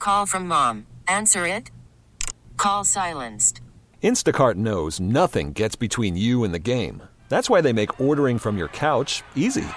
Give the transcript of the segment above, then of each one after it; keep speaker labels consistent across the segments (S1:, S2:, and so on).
S1: call from mom. Answer it. Call silenced.
S2: Instacart knows nothing gets between you and the game. That's why they make ordering from your couch easy.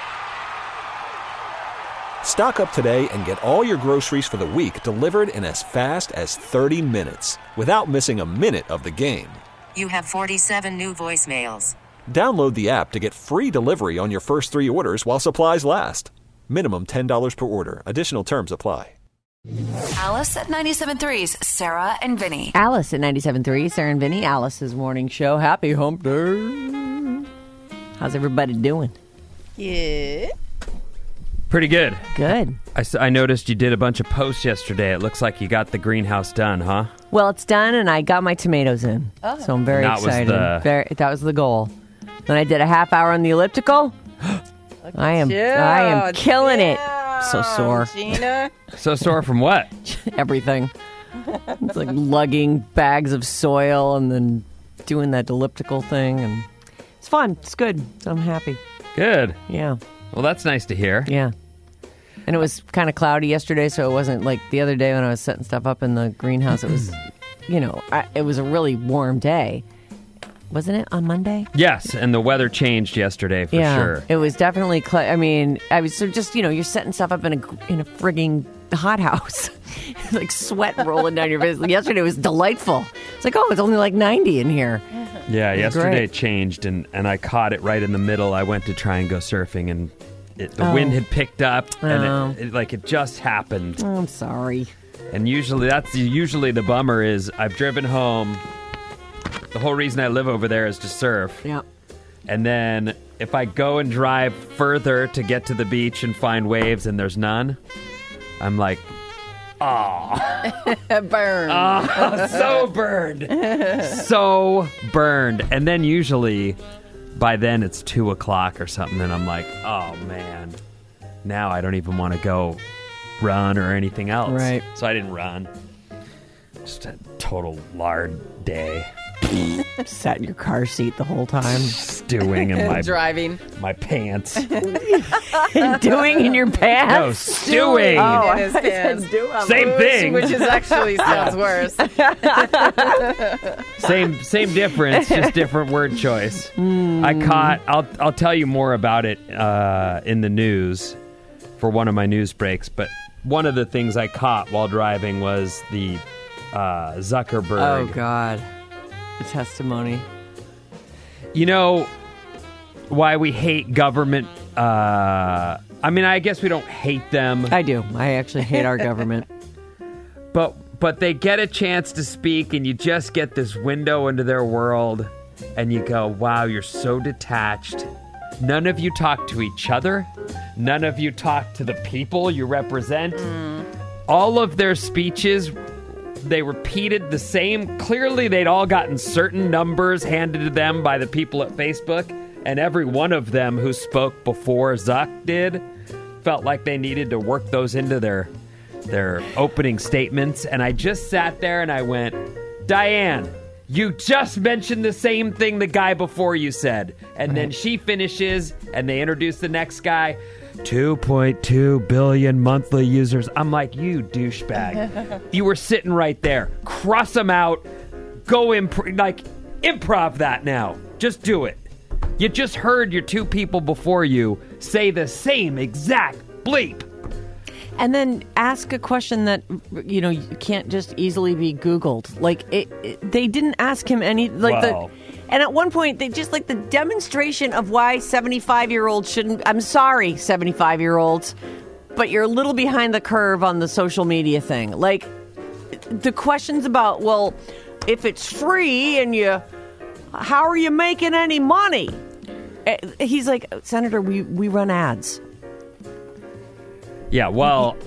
S2: Stock up today and get all your groceries for the week delivered in as fast as 30 minutes without missing a minute of the game.
S1: You have 47 new voicemails.
S2: Download the app to get free delivery on your first 3 orders while supplies last. Minimum $10 per order. Additional terms apply.
S3: Alice at 97.3's Sarah and Vinny.
S4: Alice at 97.3, Sarah and Vinny, Alice's morning show. Happy hump day. How's everybody doing?
S5: Yeah.
S6: Pretty good.
S4: Good.
S6: I noticed you did a bunch of posts yesterday. It looks like you got the greenhouse done, huh?
S4: Well, it's done, and I got my tomatoes in. Oh. So I'm very excited. That was the goal. Then I did a half hour on the elliptical. I am killing it. So sore.
S5: Gina.
S6: So sore from what?
S4: Everything. It's like lugging bags of soil and then doing that elliptical thing. And it's fun. It's good. So I'm happy.
S6: Good.
S4: Yeah.
S6: Well, that's nice to hear.
S4: Yeah. And it was kind of cloudy yesterday, so it wasn't like the other day when I was setting stuff up in the greenhouse. It was, it was a really warm day. Wasn't it on Monday?
S6: Yes, and the weather changed yesterday for sure.
S4: It was definitely. I was just you're setting stuff up in a frigging hothouse, like sweat rolling down your face. Yesterday was delightful. It's like, it's only like 90 in here.
S6: Yeah, yesterday it changed, and I caught it right in the middle. I went to try and go surfing, and the wind had picked up, and it just happened.
S4: Oh, I'm sorry.
S6: And usually the bummer is I've driven home. The whole reason I live over there is to surf.
S4: Yeah.
S6: And then if I go and drive further to get to the beach and find waves and there's none, I'm like,
S5: Burned.
S6: So burned. So burned. And then usually by then it's 2 o'clock or something, and I'm like, oh man, now I don't even want to go run or anything else.
S4: Right.
S6: So I didn't run. Just a total lard day.
S4: Sat in your car seat the whole time.
S6: Stewing in my
S5: driving.
S6: My pants.
S4: Doing in your pants?
S6: No, stewing.
S5: Oh, in his pants.
S6: Same thing.
S5: Which is actually sounds worse.
S6: Same difference, just different word choice. I'll tell you more about it in the news for one of my news breaks, but one of the things I caught while driving was the Zuckerberg.
S4: Oh, God. The testimony.
S6: You know why we hate government? I guess we don't hate them.
S4: I do. I actually hate our government.
S6: But they get a chance to speak, and you just get this window into their world, and you go, wow, you're so detached. None of you talk to each other. None of you talk to the people you represent. All of their speeches, they repeated the same. Clearly, they'd all gotten certain numbers handed to them by the people at Facebook, and every one of them who spoke before Zuck did felt like they needed to work those into their opening statements. And I just sat there and I went, Diane, you just mentioned the same thing the guy before you said. And then she finishes, and they introduce the next guy. 2.2 billion monthly users. I'm like, you douchebag. You were sitting right there. Cross them out. Go improv that now. Just do it. You just heard your two people before you say the same exact bleep.
S4: And then ask a question that, you can't just easily be Googled. They didn't ask him any, and at one point, they just, the demonstration of why 75-year-olds shouldn't... I'm sorry, 75-year-olds, but you're a little behind the curve on the social media thing. The questions about, well, if it's free and how are you making any money? He's like, Senator, we run ads.
S6: Yeah, well...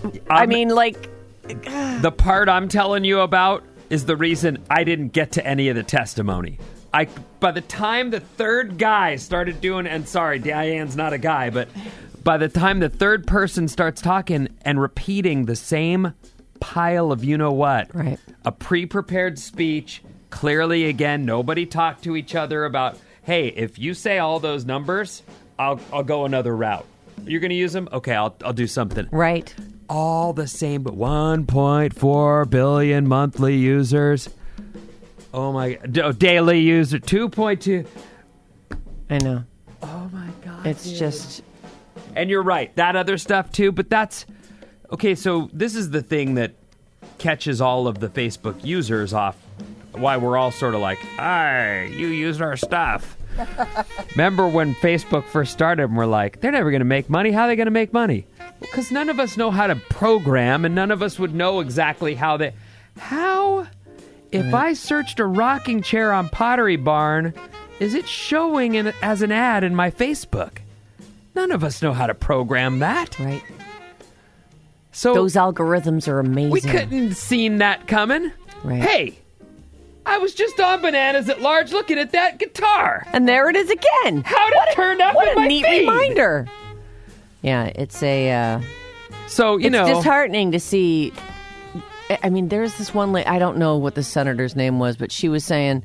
S6: the part I'm telling you about is the reason I didn't get to any of the testimony. By the time the third guy started doing, and sorry, Diane's not a guy, but by the time the third person starts talking and repeating the same pile of you-know-what,
S4: right.
S6: A pre-prepared speech, clearly, again, nobody talked to each other about, hey, if you say all those numbers, I'll go another route. You're going to use them? Okay, I'll do something.
S4: Right.
S6: all the same, but 1.4 billion monthly users. Oh my God. Daily user, 2.2.
S4: I know.
S6: Oh my God.
S4: It's just...
S6: And you're right. That other stuff too, but that's... Okay, so this is the thing that catches all of the Facebook users off. Why we're all sort of like, "Hey, you used our stuff." Remember when Facebook first started and we're like, they're never going to make money. How are they going to make money? Because none of us know how to program, and none of us would know exactly how they... How... If I searched a rocking chair on Pottery Barn, is it showing as an ad in my Facebook? None of us know how to program that.
S4: Right.
S6: So
S4: Those algorithms are amazing.
S6: we couldn't seen that coming.
S4: Right.
S6: Hey, I was just on Bananas at Large looking at that guitar.
S4: And there it is again.
S6: How'd it turn up
S4: What
S6: in
S4: a
S6: my
S4: neat
S6: feed?
S4: reminder. Yeah, it's a...
S6: So, you
S4: it's
S6: know...
S4: disheartening to see... I mean, there's this one... I don't know what the senator's name was, but she was saying,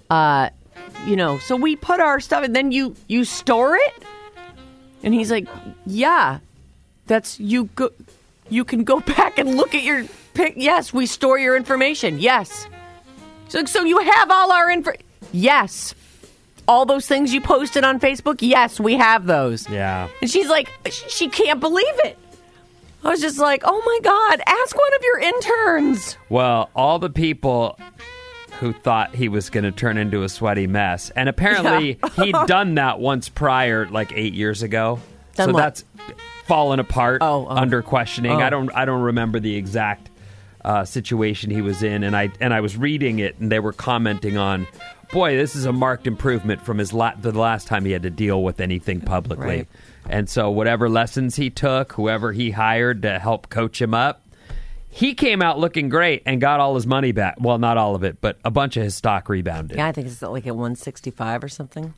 S4: so we put our stuff, and then you store it? And he's like, yeah, that's... You can go back and look at your... Yes, we store your information. Yes. So you have all our info... Yes. All those things you posted on Facebook? Yes, we have those.
S6: Yeah.
S4: And she's like, she can't believe it. I was just like, oh my God, ask one of your interns.
S6: Well, all the people who thought he was going to turn into a sweaty mess, and apparently he'd done that once prior, like 8 years ago.
S4: Done
S6: so
S4: what?
S6: that's fallen apart
S4: under
S6: questioning.
S4: Oh.
S6: I don't remember the exact situation he was in, and I was reading it, and they were commenting on, boy, this is a marked improvement from the last time he had to deal with anything publicly.
S4: Right.
S6: And so whatever lessons he took, whoever he hired to help coach him up, he came out looking great and got all his money back. Well, not all of it, but a bunch of his stock rebounded.
S4: Yeah, I think it's like at 165 or something.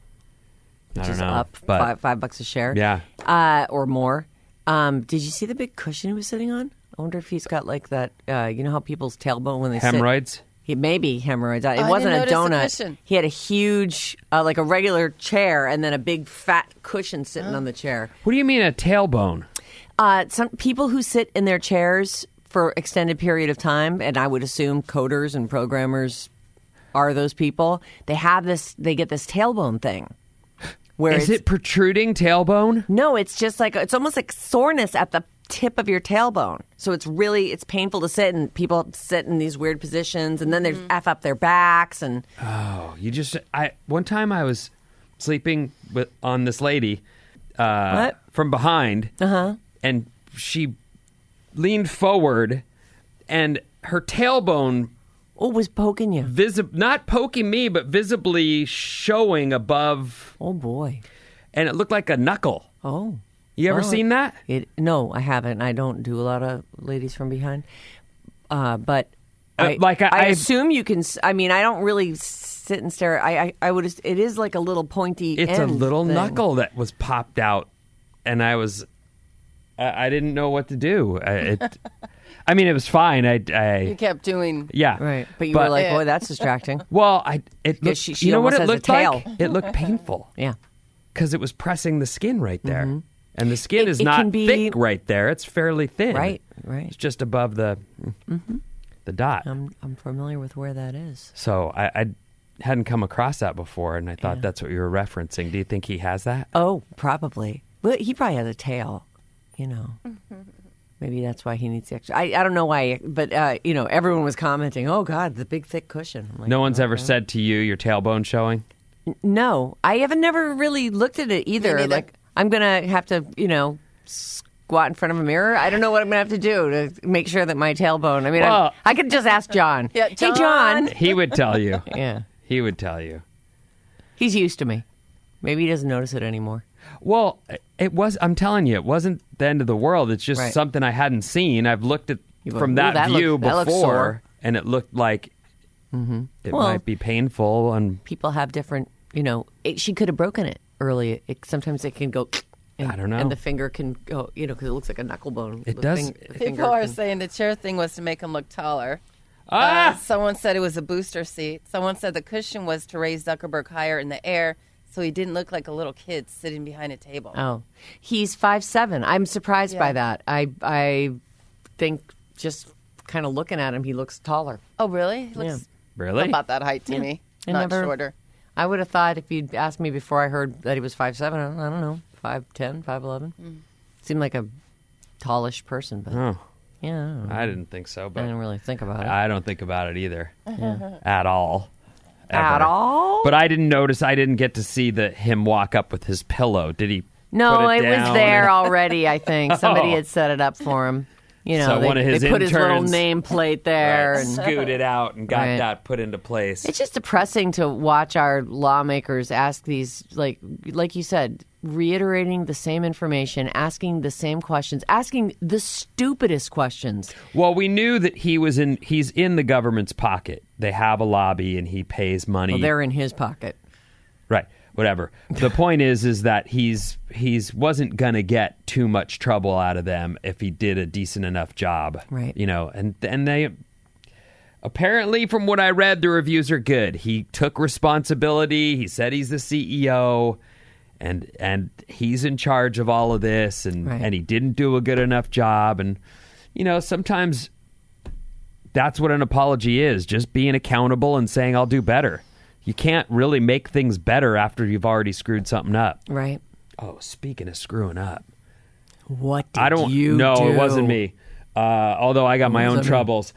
S6: I
S4: Which
S6: don't
S4: is
S6: know,
S4: up
S6: but
S4: $5 a share.
S6: Yeah.
S4: Or more. Did you see the big cushion he was sitting on? I wonder if he's got like that, you know how people's tailbone when they
S6: hemorrhoids?
S4: sit. Maybe hemorrhoids. It
S5: I
S4: wasn't a
S5: didn't
S4: donut.
S5: notice the cushion.
S4: He had a huge, like a regular chair, and then a big fat cushion sitting on the chair.
S6: What do you mean a tailbone?
S4: Some people who sit in their chairs for extended period of time, and I would assume coders and programmers are those people. They have this. They get this tailbone thing. Where
S6: Is it protruding tailbone?
S4: No, it's just like it's almost like soreness at the tip of your tailbone. So it's painful to sit, and people sit in these weird positions, and then they F up their backs. And
S6: Oh, one time I was sleeping on this lady from behind, and she leaned forward, and her tailbone
S4: was poking you.
S6: not poking me, but visibly showing above.
S4: Oh boy!
S6: And it looked like a knuckle.
S4: Oh.
S6: You ever
S4: Well,
S6: seen that?
S4: No, I haven't. I don't do a lot of ladies from behind. But I assume you can. I mean, I don't really sit and stare. I would. It is like a little pointy.
S6: It's a
S4: end
S6: little
S4: thing.
S6: knuckle that was popped out, and I didn't know what to do. I mean, it was fine.
S5: You kept doing...
S6: Yeah.
S4: Right, but you were like, boy, that's distracting.
S6: Well, it looked,
S4: she
S6: you know what
S4: almost
S6: it
S4: has a
S6: looked
S4: tail.
S6: like? It looked painful.
S4: Yeah.
S6: Because it was pressing the skin right there. And the skin is
S4: it
S6: not
S4: can be-
S6: thick right there. It's fairly thin.
S4: Right.
S6: It's just above the dot.
S4: I'm familiar with where that is.
S6: So I hadn't come across that before, and I thought that's what you were referencing. Do you think he has that?
S4: Oh, probably. Well, he probably has a tail. You know. Maybe that's why he needs the extra. I don't know why, but everyone was commenting. Oh God, the big thick cushion. I'm like,
S6: No one's ever said to you your tailbone showing?
S4: No, I haven't never really looked at it either.
S5: neither.
S4: Like I'm gonna have to, squat in front of a mirror. I don't know what I'm gonna have to do to make sure that my tailbone. I mean,
S6: Well-
S4: I could just ask John.
S5: Yeah,
S4: Hey, John.
S6: He would tell you.
S4: Yeah,
S6: He would tell you.
S4: he's used to me. Maybe he doesn't notice it anymore.
S6: Well, I'm telling you, it wasn't the end of the world. It's just
S4: Right.
S6: something I hadn't seen. I've looked at
S4: You go,
S6: from
S4: "Ooh,
S6: that
S4: that
S6: view
S4: looks- that looks
S6: before,
S4: sore."
S6: and it looked like it
S4: Well-
S6: might be painful. And
S4: People have different. She could have broken it early. Sometimes it can go. And,
S6: I don't know.
S4: And the finger can go. Because it looks like a knuckle bone.
S6: It
S4: The
S6: does.
S4: the finger
S5: People are
S4: can-
S5: saying the chair thing was to make him look taller.
S6: Ah!
S5: Someone said it was a booster seat. Someone said the cushion was to raise Zuckerberg higher in the air so he didn't look like a little kid sitting behind a table.
S4: Oh, he's 5'7". I'm surprised by that. think just kind of looking at him, he looks taller.
S5: Oh, really? He looks
S6: Really?
S5: about that height to me.
S4: I
S5: Not
S4: never-
S5: shorter.
S4: I would have thought if you'd asked me before I heard that he was 5'7", I don't know, 5'10", 5'11". Seemed like a tallish person, but
S6: Oh,
S4: yeah, I don't know.
S6: I didn't think so,
S4: I
S6: but
S4: didn't really think about it.
S6: I don't think about it either. At all.
S4: At
S6: Ever.
S4: all?
S6: But I didn't notice. I didn't get to see him walk up with his pillow. Did he?
S4: No,
S6: put
S4: it was
S6: down
S4: there
S6: and-
S4: already, I think. Somebody
S6: Oh.
S4: had set it up for him. You know,
S6: So
S4: they,
S6: one of his
S4: they put his little
S6: interns-
S4: nameplate there.
S6: Right,
S4: And
S6: scooted out and got
S4: Right.
S6: that put into place.
S4: it's just depressing to watch our lawmakers ask these, like you said, reiterating the same information, asking the same questions, asking the stupidest questions.
S6: Well, we knew that he's in the government's pocket. They have a lobby and he pays money.
S4: Well, they're in his pocket.
S6: Right. Whatever. The point is that he's wasn't gonna get too much trouble out of them if he did a decent enough job.
S4: Right.
S6: You know, and they apparently, from what I read, the reviews are good. He took responsibility. He said he's the CEO, and he's in charge of all of this, and
S4: Right.
S6: and he didn't do a good enough job. And you know, sometimes that's what an apology is: just being accountable and saying, "I'll do better." You can't really make things better after you've already screwed something up.
S4: Right.
S6: Oh, speaking of screwing up,
S4: What did
S6: I don't
S4: you
S6: know.
S4: do?
S6: It wasn't me. Although I got my own
S4: wasn't me.
S6: troubles.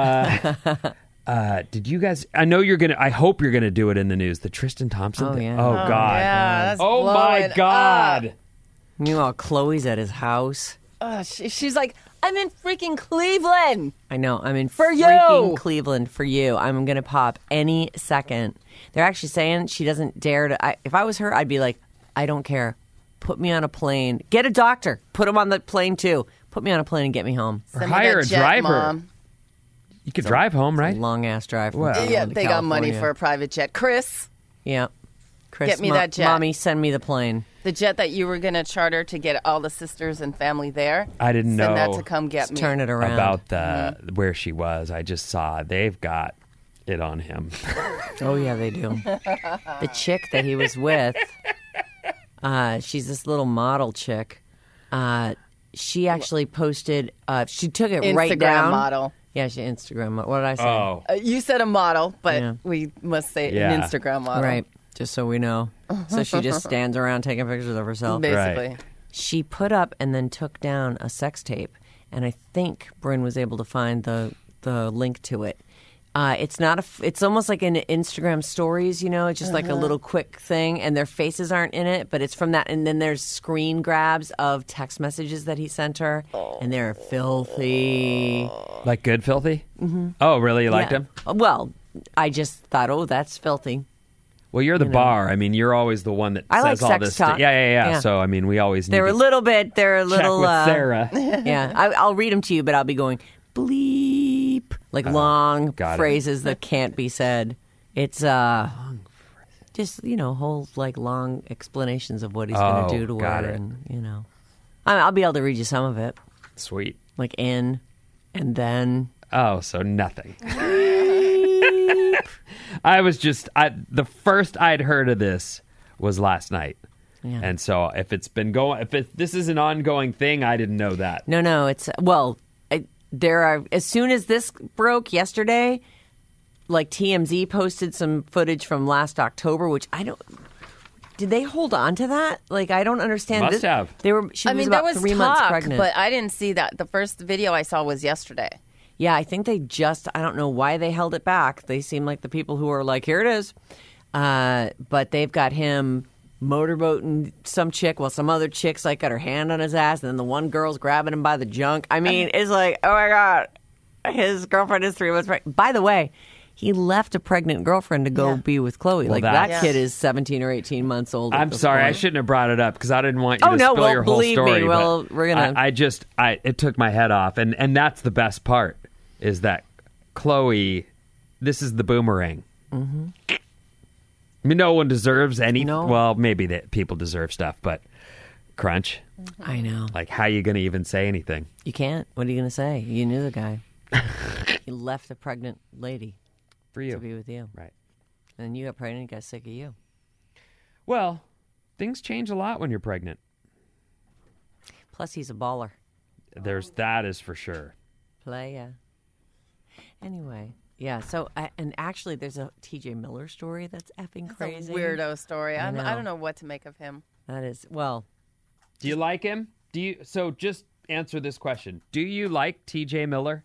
S6: Did you guys? I know you're gonna. I hope you're gonna do it in the news. The Tristan Thompson.
S4: Oh,
S6: thing.
S4: yeah.
S6: Oh
S4: Oh,
S6: God.
S5: Yeah, that's
S6: Oh my
S5: blowing
S6: God.
S5: up.
S4: Meanwhile, Chloe's at his house.
S5: She's like, I'm in freaking Cleveland.
S4: I know. I'm in
S5: For
S4: freaking
S5: you.
S4: Cleveland for you. I'm going to pop any second. They're actually saying she doesn't dare to. If I was her, I'd be like, I don't care. Put me on a plane. Get a doctor. Put him on the plane, too. Put me on a plane and get me home.
S6: Or
S5: Send me
S6: hire
S5: that
S6: a
S5: jet,
S6: driver.
S5: Mom.
S6: You could drive home, right?
S4: Long ass drive. From
S6: Well.
S4: Cleveland
S5: Yeah,
S4: to
S5: they got money
S4: California.
S5: for a private jet. Chris,
S4: Yeah. Chris,
S5: Get me that jet.
S4: Mommy, send me the plane.
S5: the jet that you were going to charter to get all the sisters and family there.
S6: I didn't
S5: Send
S6: know
S5: that to come get me.
S4: Turn it around.
S6: about the where she was. I just saw they've got it on him.
S4: Oh, yeah, they do. The chick that he was with, she's this little model chick. She actually posted, she took it
S5: Instagram
S4: right down.
S5: model.
S4: Yeah, she Instagram. What did I say?
S6: Oh,
S5: You said a model, but
S4: Yeah.
S5: we must say
S6: Yeah.
S5: an Instagram model.
S4: Right, just so we know. So she just stands around taking pictures of herself.
S5: Basically.
S6: Right.
S4: She put up and then took down a sex tape, and I think Bryn was able to find the link to it. It's not it's almost like in Instagram stories, you know. It's just like a little quick thing, and their faces aren't in it, but it's from that. And then there's screen grabs of text messages that he sent her, and they're filthy.
S6: like good filthy? Mm-hmm. Oh, really? You liked
S4: Yeah.
S6: him?
S4: Well, I just thought, oh, that's filthy.
S6: Well, you're the bar. I mean, you're always the one that
S4: I
S6: says
S4: like
S6: all
S4: sex
S6: this.
S4: talk.
S6: Yeah.
S4: Yeah.
S6: So I mean, we always need
S4: They're a
S6: to
S4: little bit. They're a
S6: check
S4: little.
S6: with Sarah.
S4: Yeah, I'll read them to you, but I'll be going bleep, like long
S6: got it.
S4: phrases that can't be said. It's just whole like long explanations of what he's going
S6: Oh,
S4: to do to
S6: got
S4: her,
S6: it.
S4: and I'll be able to read you some of it,
S6: Sweet.
S4: like in and then.
S6: Oh, so nothing. I was just the first I'd heard of this was last night.
S4: Yeah.
S6: And so if this is an ongoing thing, I didn't know that.
S4: No, it's there are as soon as this broke yesterday, like TMZ posted some footage from last October, which I don't. Did they hold on to that? Like, I don't understand.
S6: Must have.
S4: They were. She
S5: I
S4: was
S5: mean,
S4: about
S5: there was
S4: 3 months
S5: talk,
S4: pregnant.
S5: but I didn't see that. The first video I saw was yesterday.
S4: Yeah, I think they just. I don't know why they held it back. They seem like the people who are like, here it is. But they've got him motorboating some chick while some other chick's like got her hand on his ass, and then the one girl's grabbing him by the junk. I mean, it's like, oh my God, his girlfriend is 3 months pregnant. By the way, he left a pregnant girlfriend to go be with Chloe.
S6: Well,
S4: like that
S6: that's-
S4: kid is 17 or 18 months old. at
S6: I'm
S4: this
S6: sorry, I
S4: point.
S6: shouldn't have brought it up because I didn't want you
S4: Oh,
S6: to
S4: no,
S6: spill
S4: well,
S6: your whole
S4: believe me,
S6: story.
S4: well,
S6: but
S4: we're gonna-
S6: it took my head off, and that's the best part is that Chloe, this is the boomerang. Mm-hmm. I mean, no one deserves any.
S4: No.
S6: Well, maybe that people deserve stuff, but Crunch,
S4: I know.
S6: like, how you going to even say anything?
S4: You can't. What are you going to say? You knew the guy. He left a pregnant lady
S6: For you,
S4: to be with you.
S6: right?
S4: And then you got pregnant and got sick of you.
S6: Well, things change a lot when you're pregnant.
S4: Plus, he's a baller.
S6: That is for sure.
S4: Playa. Anyway, yeah. So, and actually, there's a T.J. Miller story that's effing crazy.
S5: It's a weirdo story. I
S4: know.
S5: don't know what to make of him.
S4: That is, well.
S6: Do you like him? So just answer this question. Do you like T.J. Miller?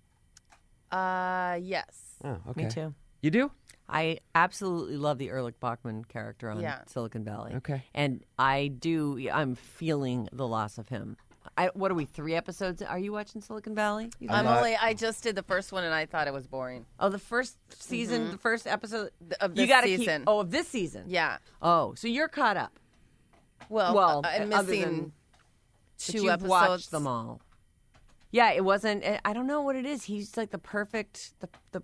S5: Yes.
S6: Oh, okay.
S4: Me too.
S6: You do?
S4: I absolutely love the Ehrlich Bachman character on Silicon Valley.
S6: Okay.
S4: And I'm feeling the loss of him. What are we, 3 episodes? Are you watching Silicon Valley?
S5: I just did the first one and I thought it was boring.
S4: Oh, the first season, the first episode
S5: Of this
S4: you gotta
S5: season.
S4: of this season.
S5: Yeah.
S4: Oh, so you're caught up.
S5: Well, I'm
S4: other
S5: missing
S4: than- but
S5: 2
S4: you've
S5: episodes.
S4: watched them all. Yeah, it wasn't. I don't know what it is. He's like the perfect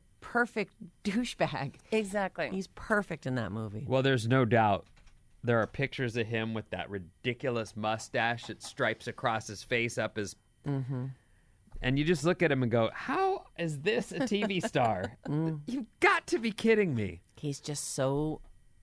S4: douchebag.
S5: Exactly.
S4: He's perfect in that movie.
S6: Well, there's no doubt. There are pictures of him with that ridiculous mustache that stripes across his face up his...
S4: Mm-hmm.
S6: And you just look at him and go, how is this a TV star? You've got to be kidding me.
S4: He's just so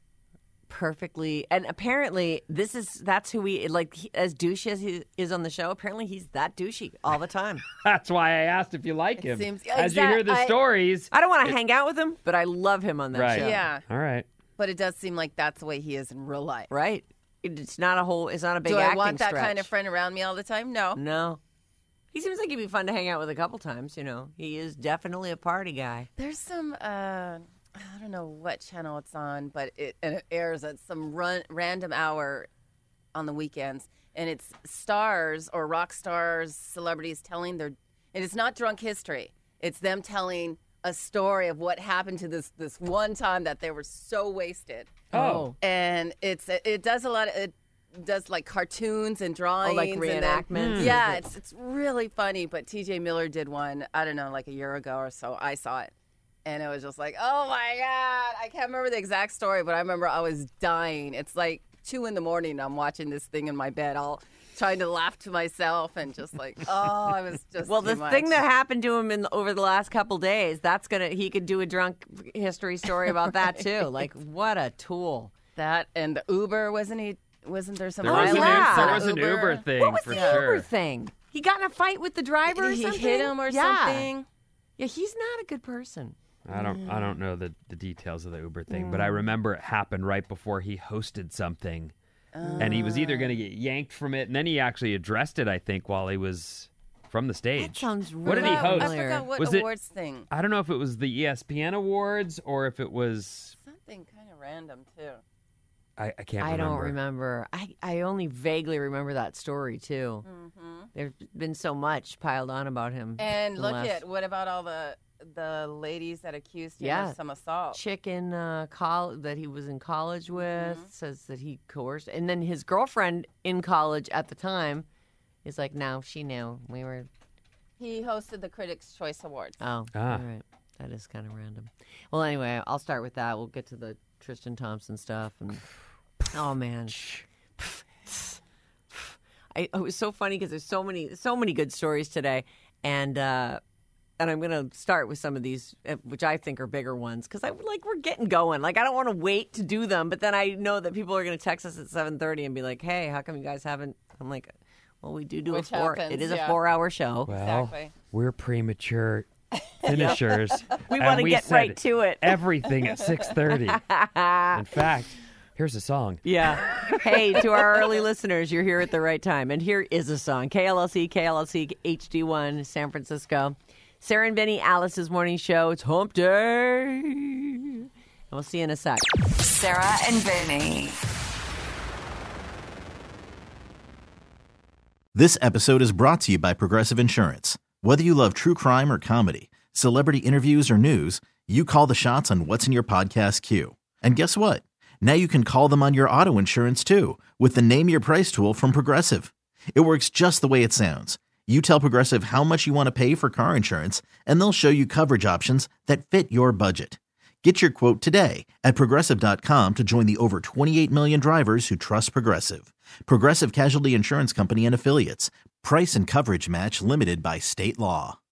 S4: perfectly, and apparently that's who he, like, as douchey as he is on the show, apparently he's that douchey all the time.
S6: That's why I asked if you like him.
S5: seems-
S6: As you hear the stories.
S4: I don't want to hang out with him, but I love him on that
S6: Right.
S4: show.
S5: Yeah.
S6: All right.
S5: But it does seem like that's the way he is in real life.
S4: Right? It's not a big
S5: Do I
S4: acting
S5: want that
S4: stretch.
S5: kind of friend around me all the time? No.
S4: No. He seems like he'd be fun to hang out with a couple times, He is definitely a party guy.
S5: There's some, I don't know what channel it's on, but it airs at some random hour on the weekends. And it's stars or rock stars, celebrities telling and it's not drunk history. It's them telling a story of what happened to this one time that they were so wasted.
S6: Oh.
S5: And it does like cartoons and drawings.
S4: like
S5: and
S4: reenactments?
S5: Yeah, it's really funny. But T.J. Miller did one, I don't know, like a year ago or so. I saw it. And it was just like, oh, my God. I can't remember the exact story, but I remember I was dying. It's like 2 a.m. and I'm watching this thing in my bed, all trying to laugh to myself and just like, oh, I was just
S4: Well,
S5: too
S4: the
S5: much.
S4: thing that happened to him over the last couple days, he could do a drunk history story about that too. Like, what a tool.
S5: That and the Uber, wasn't there some
S6: There was,
S5: violence?
S6: there
S5: on
S6: was an
S5: Uber?
S6: Uber thing
S4: What was
S6: for
S4: the
S6: sure.
S4: Uber thing? He got in a fight with the driver or
S5: He
S4: something?
S5: hit him or
S4: Yeah.
S5: something.
S4: Yeah, he's not a good person.
S6: I don't know the details of the Uber thing, but I remember it happened right before he hosted something. And he was either going to get yanked from it, and then he actually addressed it, I think, while he was from the stage.
S4: That sounds
S6: What did he
S4: really
S6: host?
S5: I
S4: familiar.
S5: forgot what
S6: Was it-
S5: awards thing.
S6: I don't know if it was the ESPN Awards or if it was...
S5: Something kind of random, too.
S6: I can't remember.
S4: I don't remember. I only vaguely remember that story, too.
S5: Mm-hmm.
S4: There's been so much piled on about him.
S5: And
S4: the
S5: look
S4: last-
S5: at, what about all the ladies that accused him
S4: Yeah.
S5: of some assault?
S4: chick in that he was in college with
S5: Mm-hmm.
S4: says that he coerced, and then his girlfriend in college at the time is like, no, she knew we were.
S5: He hosted the Critics' Choice Awards.
S4: Oh,
S6: Ah.
S4: all right, that is kind of random. Well, anyway, I'll start with that. We'll get to the Tristan Thompson stuff, and oh man, it was so funny because there's so many good stories today, and I'm going to start with some of these, which I think are bigger ones, because we're getting going. Like, I don't want to wait to do them, but then I know that people are going to text us at 7:30 and be like, "Hey, how come you guys haven't?" I'm like, "Well, we do
S5: Which
S4: a 4.
S5: happens,
S4: It is a
S5: yeah.
S4: 4-hour show.
S6: Well,
S5: Exactly.
S6: we're premature finishers.
S4: We
S6: and
S4: wanna
S6: we
S4: get
S6: said
S4: right to it.
S6: Everything at 6:30. In fact, here's a song.
S4: Yeah. Hey, to our early listeners, you're here at the right time, and here is a song: KLLC HD1, San Francisco. Sarah and Benny, Alice's morning show. It's Hump Day. And we'll see you in a sec.
S3: Sarah and Vinny.
S7: This episode is brought to you by Progressive Insurance. Whether you love true crime or comedy, celebrity interviews or news, you call the shots on what's in your podcast queue. And guess what? Now you can call them on your auto insurance too with the Name Your Price tool from Progressive. It works just the way it sounds. You tell Progressive how much you want to pay for car insurance, and they'll show you coverage options that fit your budget. Get your quote today at Progressive.com to join the over 28 million drivers who trust Progressive. Progressive Casualty Insurance Company and Affiliates. Price and coverage match limited by state law.